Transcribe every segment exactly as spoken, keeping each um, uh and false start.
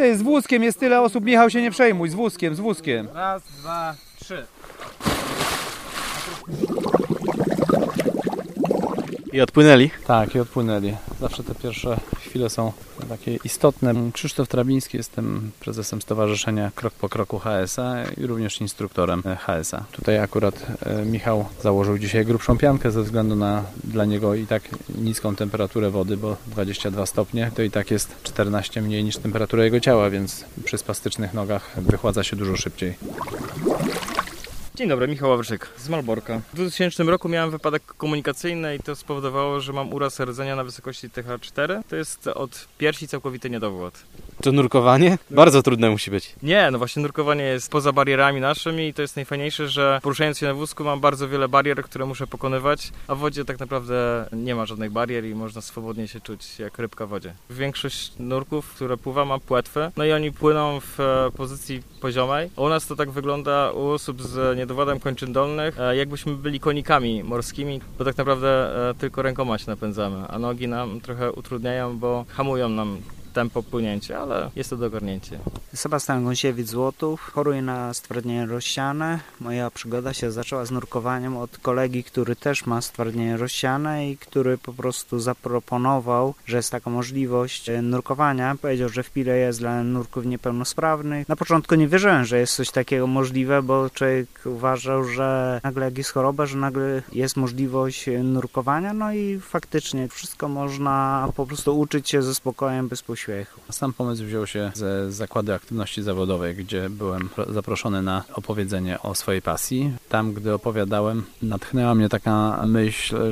Tutaj z wózkiem jest tyle osób, Michał, się nie przejmuj, z wózkiem, z wózkiem. Raz, dwa, trzy. I odpłynęli? Tak, i odpłynęli. Zawsze te pierwsze chwile są takie istotne. Krzysztof Trabiński, jestem prezesem Stowarzyszenia Krok po Kroku H S A i również instruktorem H S A. Tutaj akurat Michał założył dzisiaj grubszą piankę ze względu na dla niego i tak niską temperaturę wody, bo dwadzieścia dwa stopnie to i tak jest czternaście mniej niż temperatura jego ciała, więc przy spastycznych nogach wychładza się dużo szybciej. Dzień dobry, Michał Ławrzyk z Malborka. W dwutysięcznym roku miałem wypadek komunikacyjny i to spowodowało, że mam uraz rdzenia na wysokości T H cztery. To jest od piersi całkowity niedowład. To nurkowanie? Bardzo trudne musi być. Nie, no właśnie nurkowanie jest poza barierami naszymi i to jest najfajniejsze, że poruszając się na wózku mam bardzo wiele barier, które muszę pokonywać, a w wodzie tak naprawdę nie ma żadnych barier i można swobodnie się czuć jak rybka w wodzie. Większość nurków, które pływa, ma płetwy, no i oni płyną w pozycji poziomej. U nas to tak wygląda u osób z niedowładem kończyn dolnych, jakbyśmy byli konikami morskimi, bo tak naprawdę tylko rękoma się napędzamy, a nogi nam trochę utrudniają, bo hamują nam tempo płynięcia, ale jest to do ogarnięcia. Sebastian Gąsiewicz-Złotów, choruję na stwardnienie rozsiane. Moja przygoda się zaczęła z nurkowaniem od kolegi, który też ma stwardnienie rozsiane i który po prostu zaproponował, że jest taka możliwość nurkowania. Powiedział, że w Pile jest dla nurków niepełnosprawnych. Na początku nie wierzyłem, że jest coś takiego możliwe, bo człowiek uważał, że nagle jak jest choroba, że nagle jest możliwość nurkowania, no i faktycznie wszystko można po prostu uczyć się ze spokojem, bez pośpiechu. Sam pomysł wziął się ze Zakładu Aktywności Zawodowej, gdzie byłem zaproszony na opowiedzenie o swojej pasji. Tam, gdy opowiadałem, natchnęła mnie taka myśl,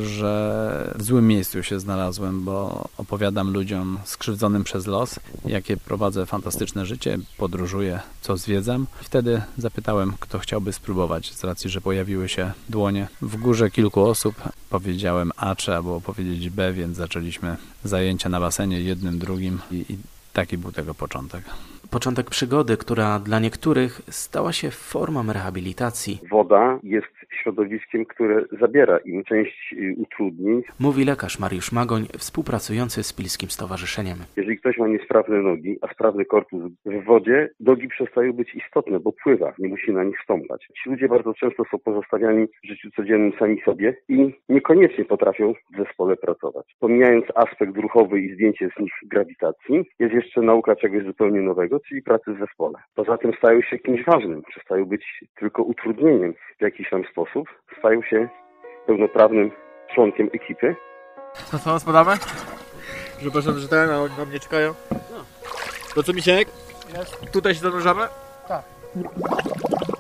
że w złym miejscu się znalazłem, bo opowiadam ludziom skrzywdzonym przez los, jakie prowadzę fantastyczne życie, podróżuję, co zwiedzam. Wtedy zapytałem, kto chciałby spróbować, z racji, że pojawiły się dłonie w górze kilku osób. Powiedziałem A, trzeba było powiedzieć B, więc zaczęliśmy zajęcia na basenie jednym, drugim i, i taki był tego początek. Początek przygody, która dla niektórych stała się formą rehabilitacji. Woda jest środowiskiem, które zabiera im część utrudnień. Mówi lekarz Mariusz Magoń, współpracujący z Pilskim Stowarzyszeniem. Jeżeli ktoś ma niesprawne nogi, a sprawny korpus w wodzie, nogi przestają być istotne, bo pływa, nie musi na nich stąpać. Ci ludzie bardzo często są pozostawiani w życiu codziennym sami sobie i niekoniecznie potrafią w zespole pracować. Pomijając aspekt ruchowy i zdjęcie z nich grawitacji, jest jeszcze nauka czegoś zupełnie nowego, czyli pracy w zespole. Poza tym stają się kimś ważnym, przestają być tylko utrudnieniem w jakiś tam sposób, stają się pełnoprawnym członkiem ekipy. To co, spadamy? Przepraszam, że ten, a oni na mnie czekają. No. To co, Misiek? Jest. Tutaj się zanurzamy? Tak.